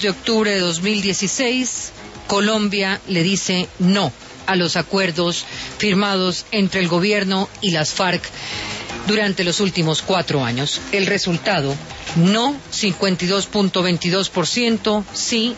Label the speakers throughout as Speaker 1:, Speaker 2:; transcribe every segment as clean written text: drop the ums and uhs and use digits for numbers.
Speaker 1: de octubre de 2016, Colombia le dice no a los acuerdos firmados entre el gobierno y las FARC durante los últimos 4 años. El resultado, no 52.22%, sí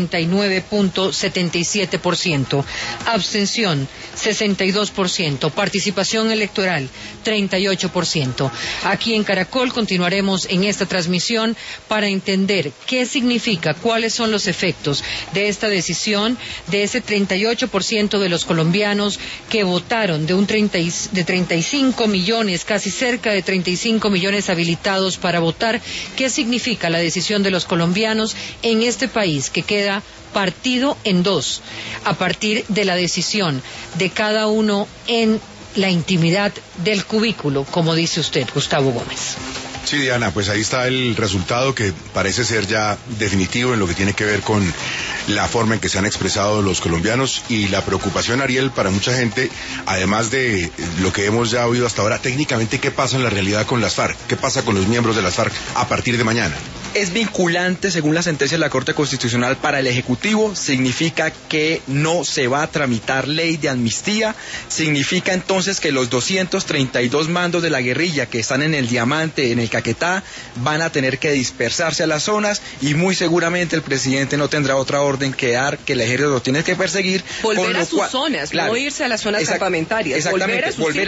Speaker 1: 49.77%, abstención 62%, participación electoral 38%. Aquí en Caracol continuaremos en esta transmisión para entender qué significa, cuáles son los efectos de esta decisión de ese 38% de los colombianos que votaron, de 35 millones, casi cerca de 35 millones habilitados para votar. ¿Qué significa la decisión de los colombianos en este país que queda partido en dos a partir de la decisión de cada uno en la intimidad del cubículo, como dice usted, Gustavo Gómez?
Speaker 2: Sí, Diana, pues ahí está el resultado que parece ser ya definitivo en lo que tiene que ver con la forma en que se han expresado los colombianos y la preocupación, Ariel, para mucha gente, además de lo que hemos ya oído hasta ahora, técnicamente, ¿qué pasa en la realidad con las FARC? ¿Qué pasa con los miembros de las FARC a partir de mañana?
Speaker 3: Es vinculante según la sentencia de la Corte Constitucional para el Ejecutivo, significa que no se va a tramitar ley de amnistía, significa entonces que los 232 mandos de la guerrilla que están en el Diamante, en el Caquetá, van a tener que dispersarse a las zonas y muy seguramente el presidente no tendrá otra orden que dar, que el ejército lo tiene que perseguir.
Speaker 4: Volver a sus zonas, claro, no irse a las zonas campamentarias.
Speaker 3: Exactamente, volver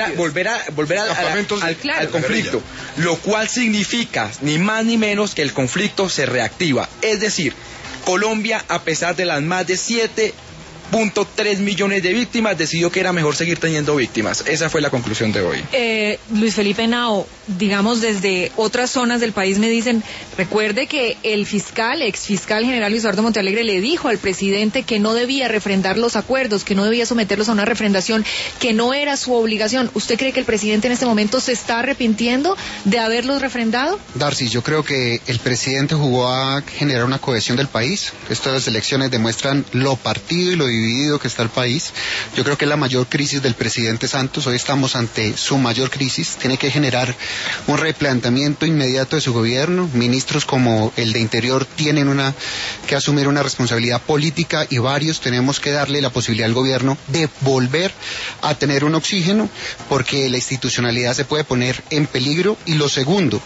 Speaker 3: al conflicto, lo cual significa ni más ni menos que el conflicto se reactiva. Es decir, Colombia, a pesar de las más de 7.3 millones de víctimas, decidió que era mejor seguir teniendo víctimas. Esa fue la conclusión de hoy.
Speaker 4: Luis Felipe Henao, digamos desde otras zonas del país me dicen, recuerde que el exfiscal general Luis Eduardo Montealegre le dijo al presidente que no debía refrendar los acuerdos, que no debía someterlos a una refrendación, que no era su obligación. ¿Usted cree que el presidente en este momento se está arrepintiendo de haberlos refrendado?
Speaker 5: Darcy, yo creo que el presidente jugó a generar una cohesión del país. Estas elecciones demuestran lo partido y lo dividido que está el país. Yo creo que es la mayor crisis del presidente Santos. Hoy estamos ante su mayor crisis. Tiene que generar un replanteamiento inmediato de su gobierno. Ministros como el de Interior tienen que asumir una responsabilidad política y varios tenemos que darle la posibilidad al gobierno de volver a tener un oxígeno, porque la institucionalidad se puede poner en peligro. Y lo segundo,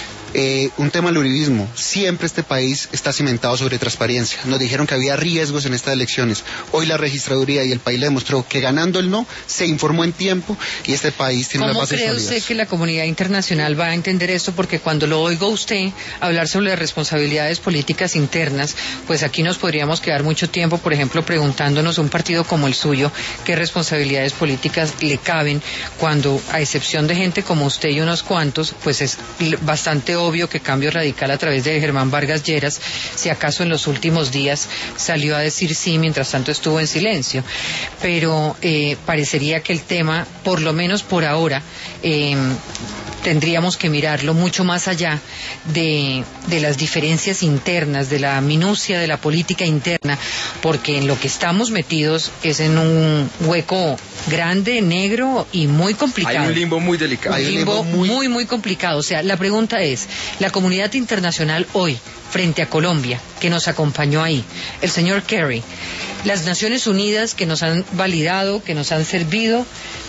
Speaker 5: un tema del uribismo. Siempre este país está cimentado sobre transparencia. Nos dijeron que había riesgos en estas elecciones. Hoy la registraduría y el país le demostró que ganando el no, se informó en tiempo y este país tiene una base sólida.
Speaker 1: ¿Cómo cree usted que la comunidad internacional va a entender esto? Porque cuando lo oigo usted hablar sobre las responsabilidades políticas internas, pues aquí nos podríamos quedar mucho tiempo, por ejemplo, preguntándonos un partido como el suyo, qué responsabilidades políticas le caben cuando, a excepción de gente como usted y unos cuantos, pues es bastante obvio que Cambio Radical a través de Germán Vargas Lleras, si acaso en los últimos días salió a decir sí, mientras tanto estuvo en silencio, pero parecería que el tema, por lo menos por ahora, tendríamos que mirarlo mucho más allá de las diferencias internas, de la minucia de la política interna, porque en lo que estamos metidos es en un hueco grande, negro y muy complicado.
Speaker 3: Hay un limbo muy delicado.
Speaker 1: Un limbo muy complicado. O sea, la pregunta es, la comunidad internacional hoy, frente a Colombia, que nos acompañó ahí, el señor Kerry, las Naciones Unidas que nos han validado, que nos han servido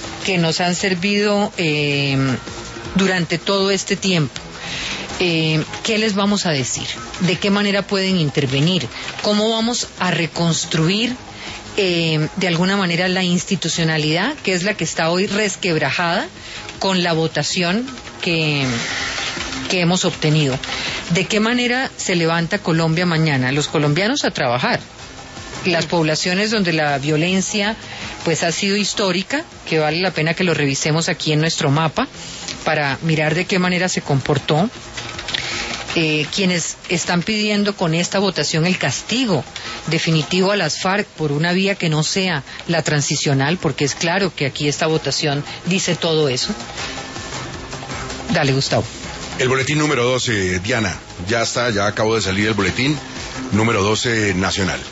Speaker 1: durante todo este tiempo, ¿qué les vamos a decir? ¿De qué manera pueden intervenir? ¿Cómo vamos a reconstruir de alguna manera la institucionalidad, que es la que está hoy resquebrajada con la votación que hemos obtenido? ¿De qué manera se levanta Colombia mañana? Los colombianos a trabajar. Las poblaciones donde la violencia pues ha sido histórica, que vale la pena que lo revisemos aquí en nuestro mapa para mirar de qué manera se comportó. Quienes están pidiendo con esta votación el castigo definitivo a las FARC por una vía que no sea la transicional, porque es claro que aquí esta votación dice todo eso. Dale, Gustavo.
Speaker 2: El boletín número 12, Diana, ya está, ya acabó de salir el boletín número 12 nacional.